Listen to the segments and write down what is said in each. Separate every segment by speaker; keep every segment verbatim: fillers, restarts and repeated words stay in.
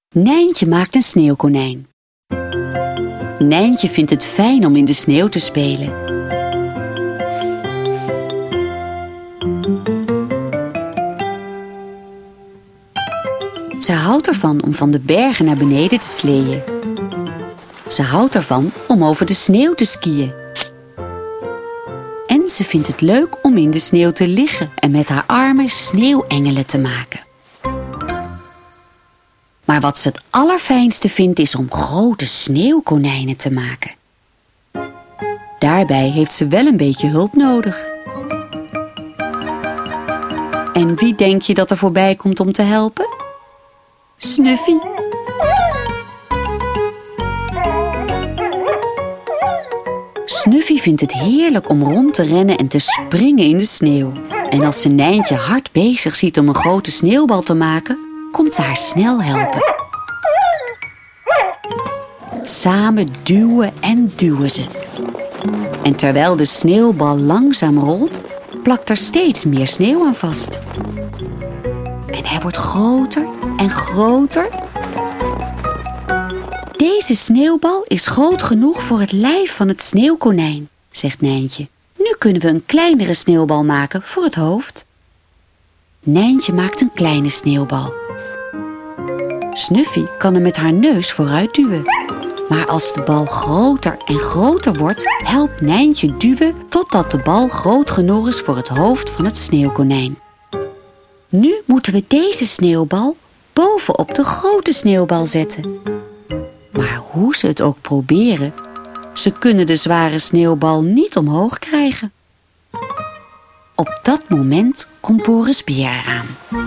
Speaker 1: Nijntje maakt een sneeuwkonijn. Nijntje vindt het fijn om in de sneeuw te spelen. Ze houdt ervan om van de bergen naar beneden te sleeën. Ze houdt ervan om over de sneeuw te skiën. En ze vindt het leuk om in de sneeuw te liggen en met haar armen sneeuwengelen te maken. Maar wat ze het allerfijnste vindt is om grote sneeuwkonijnen te maken. Daarbij heeft ze wel een beetje hulp nodig. En wie denk je dat er voorbij komt om te helpen? Snuffy. Snuffy vindt het heerlijk om rond te rennen en te springen in de sneeuw. En als ze Nijntje hard bezig ziet om een grote sneeuwbal te maken, komt ze haar snel helpen. Samen duwen en duwen ze. En terwijl de sneeuwbal langzaam rolt, plakt er steeds meer sneeuw aan vast. En hij wordt groter en groter. Deze sneeuwbal is groot genoeg voor het lijf van het sneeuwkonijn, zegt Nijntje. Nu kunnen we een kleinere sneeuwbal maken voor het hoofd. Nijntje maakt een kleine sneeuwbal. Snuffy kan hem met haar neus vooruit duwen. Maar als de bal groter en groter wordt, helpt Nijntje duwen totdat de bal groot genoeg is voor het hoofd van het sneeuwkonijn. Nu moeten we deze sneeuwbal bovenop de grote sneeuwbal zetten. Maar hoe ze het ook proberen, ze kunnen de zware sneeuwbal niet omhoog krijgen. Op dat moment komt Boris Beer eraan.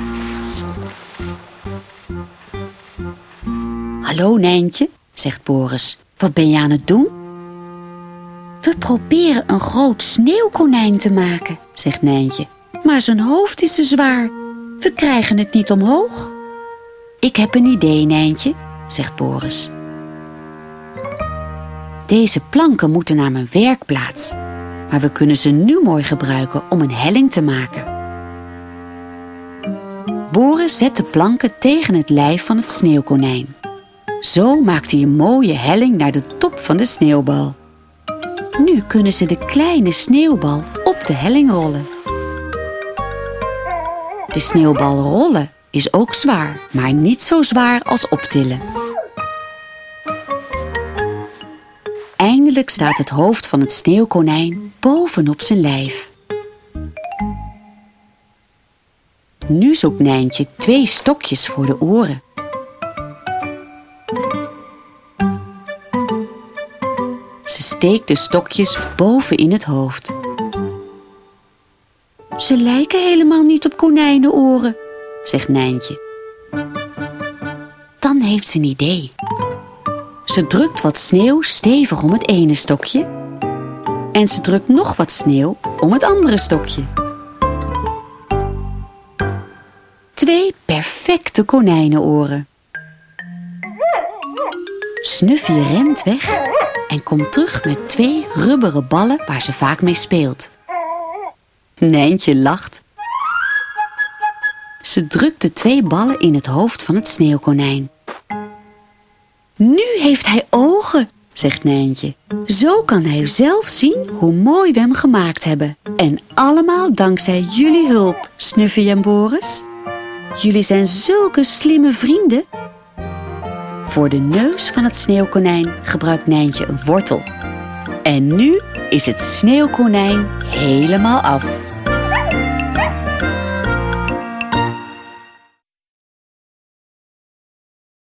Speaker 1: Hallo Nijntje, zegt Boris. Wat ben je aan het doen? We proberen een groot sneeuwkonijn te maken, zegt Nijntje. Maar zijn hoofd is te zwaar. We krijgen het niet omhoog. Ik heb een idee, Nijntje, zegt Boris. Deze planken moeten naar mijn werkplaats. Maar we kunnen ze nu mooi gebruiken om een helling te maken. Boris zet de planken tegen het lijf van het sneeuwkonijn. Zo maakt hij een mooie helling naar de top van de sneeuwbal. Nu kunnen ze de kleine sneeuwbal op de helling rollen. De sneeuwbal rollen is ook zwaar, maar niet zo zwaar als optillen. Eindelijk staat het hoofd van het sneeuwkonijn bovenop zijn lijf. Nu zoekt Nijntje twee stokjes voor de oren. Ze steekt de stokjes boven in het hoofd. Ze lijken helemaal niet op konijnenoren, zegt Nijntje. Dan heeft ze een idee. Ze drukt wat sneeuw stevig om het ene stokje en ze drukt nog wat sneeuw om het andere stokje. Twee perfecte konijnenoren. Snuffy rent weg en komt terug met twee rubberen ballen waar ze vaak mee speelt. Nijntje lacht. Ze drukt de twee ballen in het hoofd van het sneeuwkonijn. Nu heeft hij ogen, zegt Nijntje. Zo kan hij zelf zien hoe mooi we hem gemaakt hebben. En allemaal dankzij jullie hulp, Snuffy en Boris. Jullie zijn zulke slimme vrienden. Voor de neus van het sneeuwkonijn gebruikt Nijntje een wortel. En nu is het sneeuwkonijn helemaal af.